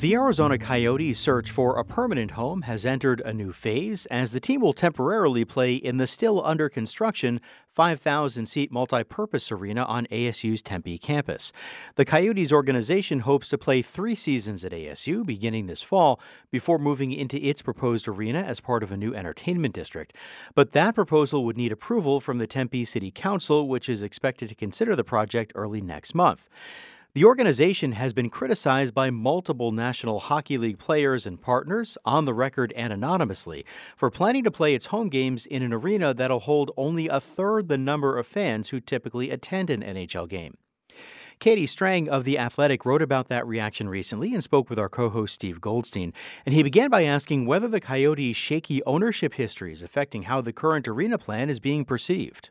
The Arizona Coyotes' search for a permanent home has entered a new phase as the team will temporarily play in the still under construction 5,000-seat multi-purpose arena on ASU's Tempe campus. The Coyotes organization hopes to play 3 seasons at ASU beginning this fall before moving into its proposed arena as part of a new entertainment district. But that proposal would need approval from the Tempe City Council, which is expected to consider the project early next month. The organization has been criticized by multiple National Hockey League players and partners, on the record and anonymously, for planning to play its home games in an arena that'll hold only a third the number of fans who typically attend an NHL game. Katie Strang of The Athletic wrote about that reaction recently and spoke with our co-host Steve Goldstein. And he began by asking whether the Coyotes' shaky ownership history is affecting how the current arena plan is being perceived.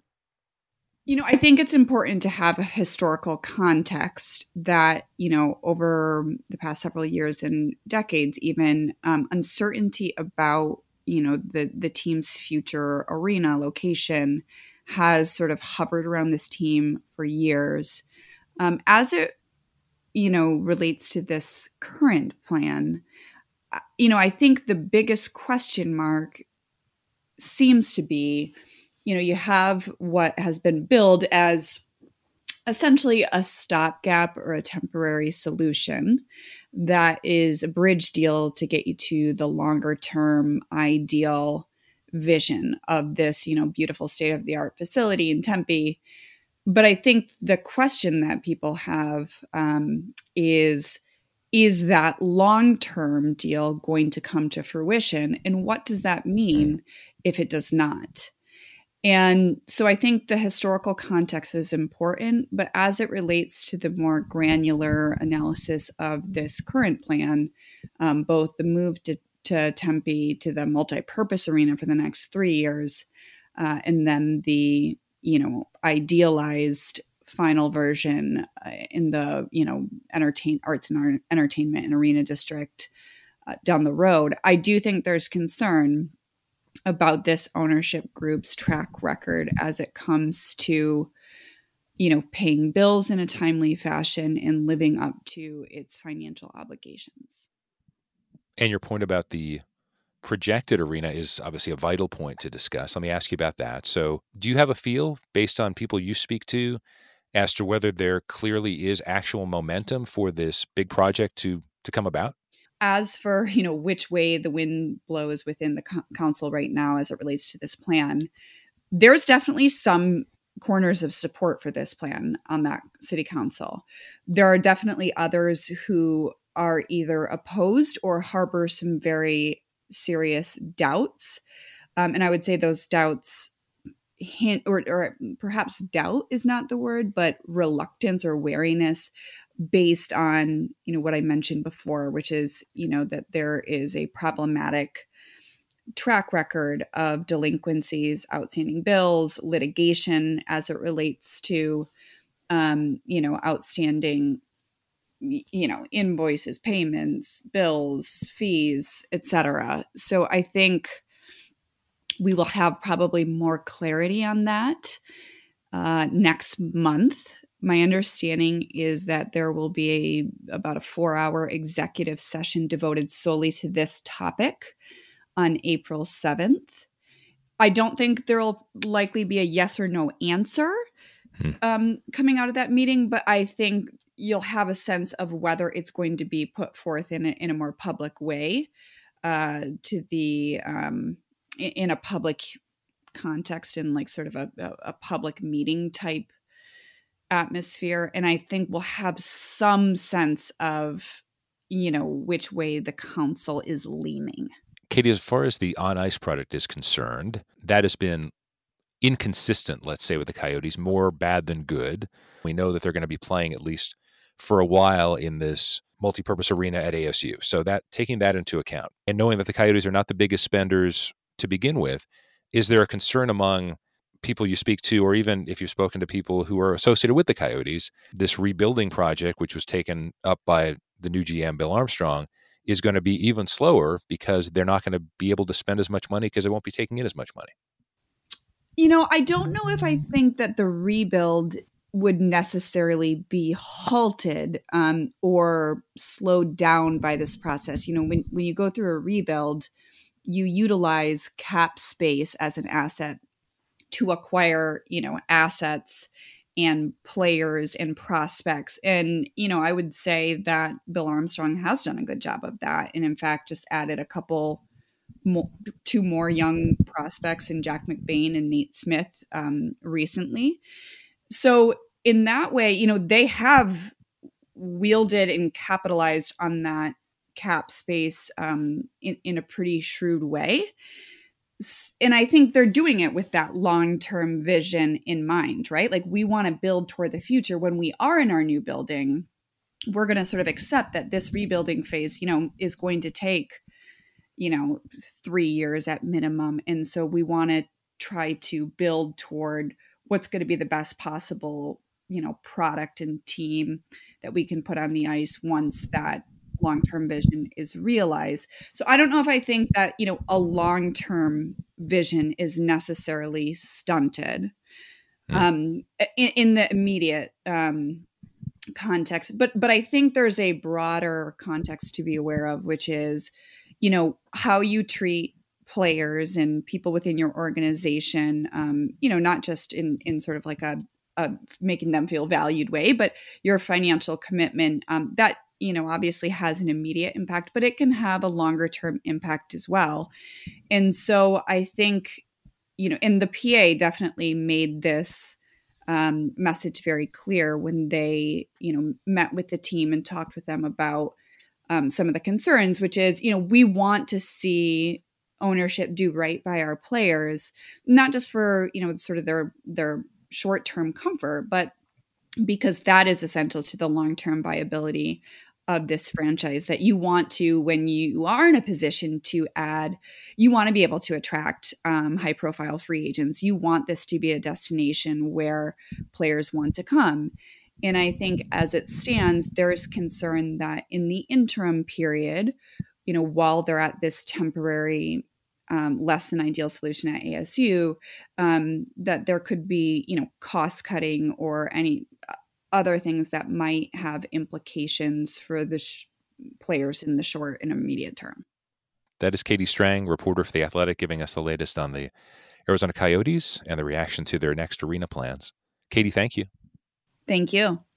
I think it's important to have a historical context that, over the past several years and decades, even uncertainty about, the team's future arena location has sort of hovered around this team for years. As it, relates to this current plan, I think the biggest question mark seems to be, you have what has been billed as essentially a stopgap or a temporary solution that is a bridge deal to get you to the longer term ideal vision of this, beautiful state-of-the-art facility in Tempe. But I think the question that people have is that long-term deal going to come to fruition? And what does that mean if it does not? And so I think the historical context is important, but as it relates to the more granular analysis of this current plan, both the move to Tempe to the multi-purpose arena for the next 3 years, and then the, idealized final version in the, arts and entertainment and arena district down the road, I do think there's concern about this ownership group's track record as it comes to, paying bills in a timely fashion and living up to its financial obligations. And your point about the projected arena is obviously a vital point to discuss. Let me ask you about that. So do you have a feel, based on people you speak to, as to whether there clearly is actual momentum for this big project to come about? As for, which way the wind blows within the council right now as it relates to this plan, there's definitely some corners of support for this plan on that city council. There are definitely others who are either opposed or harbor some very serious doubts. And I would say those doubts hint, or perhaps doubt is not the word, but reluctance or wariness based on, what I mentioned before, which is, that there is a problematic track record of delinquencies, outstanding bills, litigation as it relates to, outstanding, invoices, payments, bills, fees, etc. So I think we will have probably more clarity on that next month. My understanding is that there will be about a 4-hour executive session devoted solely to this topic on April 7th. I don't think there will likely be a yes or no answer coming out of that meeting, but I think you'll have a sense of whether it's going to be put forth in a more public way to the in a public context, in like sort of a public meeting type atmosphere. And I think we'll have some sense of, which way the council is leaning. Katie, as far as the On Ice product is concerned, that has been inconsistent, let's say, with the Coyotes, more bad than good. We know that they're going to be playing at least for a while in this multi-purpose arena at ASU. So that, taking that into account and knowing that the Coyotes are not the biggest spenders to begin with, is there a concern among people you speak to, or even if you've spoken to people who are associated with the Coyotes, this rebuilding project, which was taken up by the new GM, Bill Armstrong, is going to be even slower because they're not going to be able to spend as much money because they won't be taking in as much money? I don't know if I think that the rebuild would necessarily be halted or slowed down by this process. When you go through a rebuild, you utilize cap space as an asset to acquire, assets and players and prospects. And, I would say that Bill Armstrong has done a good job of that. And in fact, just added two more young prospects in Jack McBain and Nate Smith recently. So in that way, they have wielded and capitalized on that cap space in a pretty shrewd way. And I think they're doing it with that long-term vision in mind, right? Like, we want to build toward the future. When we are in our new building, we're going to sort of accept that this rebuilding phase, is going to take, 3 years at minimum. And so we want to try to build toward what's going to be the best possible, product and team that we can put on the ice once that long-term vision is realized. So I don't know if I think that, a long-term vision is necessarily stunted in the immediate context. But I think there's a broader context to be aware of, which is, how you treat players and people within your organization, not just in sort of like a making them feel valued way, but your financial commitment that, obviously has an immediate impact, but it can have a longer term impact as well. And so I think, and the PA definitely made this message very clear when they, met with the team and talked with them about some of the concerns, which is, we want to see ownership do right by our players, not just for, sort of their short-term comfort, but because that is essential to the long-term viability of this franchise, that you want to, when you are in a position to add, you want to be able to attract high-profile free agents. You want this to be a destination where players want to come. And I think as it stands, there's concern that in the interim period, while they're at this temporary less than ideal solution at ASU, that there could be, cost cutting or any other things that might have implications for the players in the short and immediate term. That is Katie Strang, reporter for The Athletic, giving us the latest on the Arizona Coyotes and the reaction to their next arena plans. Katie, thank you. Thank you.